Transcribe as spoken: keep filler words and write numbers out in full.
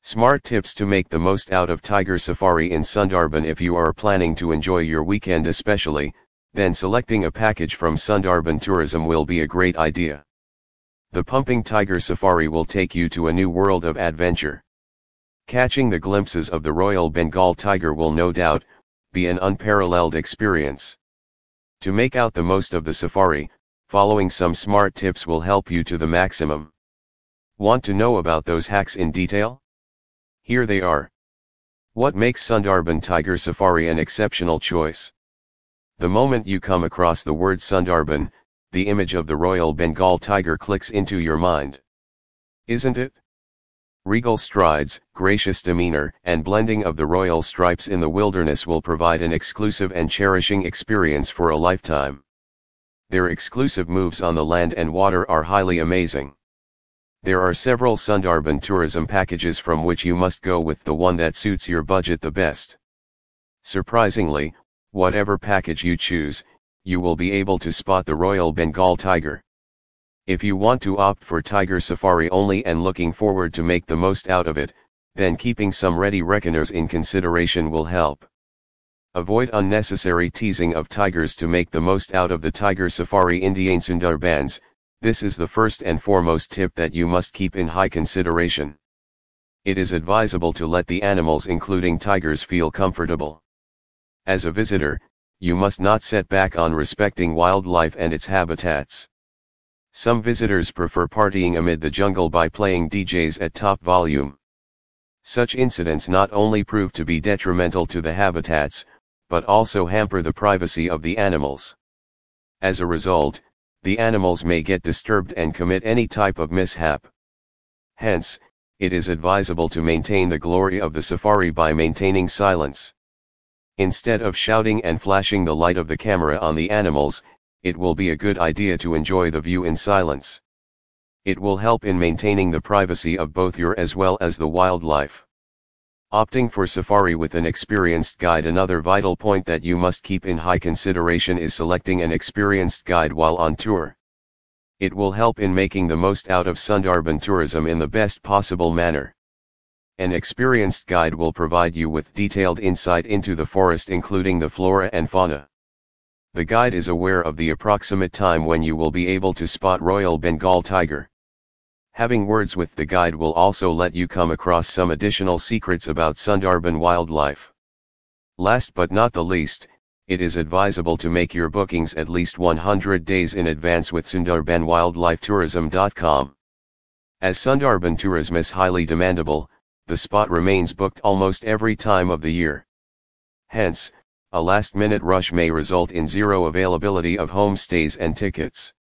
Smart tips to make the most out of Tiger Safari in Sundarban. If you are planning to enjoy your weekend especially, then selecting a package from Sundarban Tourism will be a great idea. The pumping Tiger Safari will take you to a new world of adventure. Catching the glimpses of the Royal Bengal tiger will no doubt be an unparalleled experience. To make out the most of the safari, following some smart tips will help you to the maximum. Want to know about those hacks in detail? Here they are. What makes Sundarban Tiger Safari an exceptional choice? The moment you come across the word Sundarban, the image of the Royal Bengal tiger clicks into your mind. Isn't it? Regal strides, gracious demeanor, and blending of the royal stripes in the wilderness will provide an exclusive and cherishing experience for a lifetime. Their exclusive moves on the land and water are highly amazing. There are several Sundarban tourism packages from which you must go with the one that suits your budget the best. Surprisingly, whatever package you choose, you will be able to spot the Royal Bengal tiger. If you want to opt for Tiger Safari only and looking forward to make the most out of it, then keeping some ready reckoners in consideration will help. Avoid unnecessary teasing of tigers to make the most out of the Tiger Safari Indian Sundarbans. This is the first and foremost tip that you must keep in high consideration. It is advisable to let the animals including tigers feel comfortable. As a visitor, you must not set back on respecting wildlife and its habitats. Some visitors prefer partying amid the jungle by playing D Js at top volume. Such incidents not only prove to be detrimental to the habitats, but also hamper the privacy of the animals. As a result, the animals may get disturbed and commit any type of mishap. Hence, it is advisable to maintain the glory of the safari by maintaining silence. Instead of shouting and flashing the light of the camera on the animals, it will be a good idea to enjoy the view in silence. It will help in maintaining the privacy of both your as well as the wildlife. Opting for safari with an experienced guide. Another vital point that you must keep in high consideration is selecting an experienced guide while on tour. It will help in making the most out of Sundarban tourism in the best possible manner. An experienced guide will provide you with detailed insight into the forest including the flora and fauna. The guide is aware of the approximate time when you will be able to spot Royal Bengal tiger. Having words with the guide will also let you come across some additional secrets about Sundarban wildlife. Last but not the least, it is advisable to make your bookings at least one hundred days in advance with Sundarban Wildlife Tourism dot com. As Sundarban tourism is highly demandable, the spot remains booked almost every time of the year. Hence, a last-minute rush may result in zero availability of homestays and tickets.